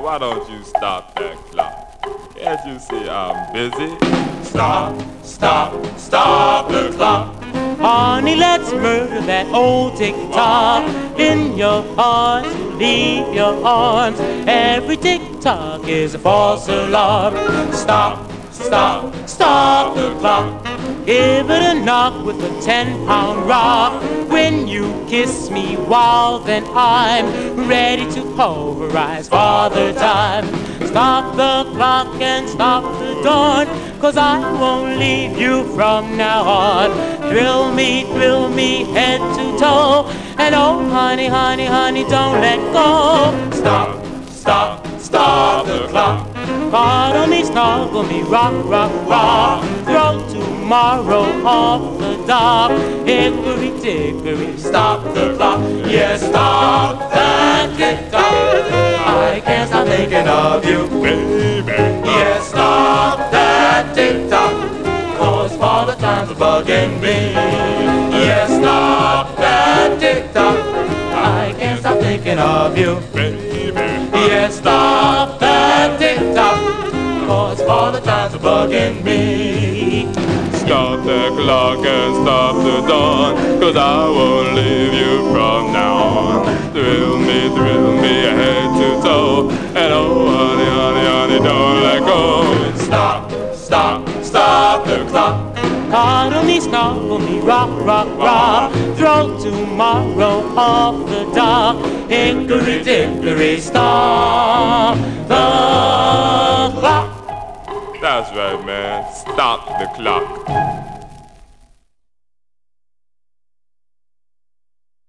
why don't you stop that clock? Can't you see I'm busy? Stop, stop, stop the clock. Honey, let's murder that old tick-tock. In your heart, leave your arms. Every tick-tock is a false alarm. Stop, stop, stop the clock. Give it a knock with a 10-pound rock. When you kiss me, well, then I'm ready to pulverize Father Time. Stop the clock and stop the dawn, 'cause I won't leave you from now on. Thrill me head to toe. And oh, honey, honey, honey, don't let go. Stop, stop, stop the clock. Cuddle me, snuggle me, rock, rock, rock. Throw tomorrow off the dock. Hickory dickory, Stop the clock. Yes, stop that tick-tock. I can't stop thinking of you, Baby, yes, stop that tick-tock. 'Cause Father Time's bugging me. Yes, stop that tick-tock. I can't stop thinking of you. baby, Yes, stop that tick-tock. 'Cause Father Time's bugging me. stop the clock and stop the dawn, 'cause I won't leave you from now on. Thrill me head to toe. And oh, honey, honey, honey, don't let go. Stop, stop, stop the clock. Cuddle me, snuggle me, rock, rock, rock. Throw tomorrow off the dock. Hickory dickory, stop the clock. That's right, man. Stop the clock.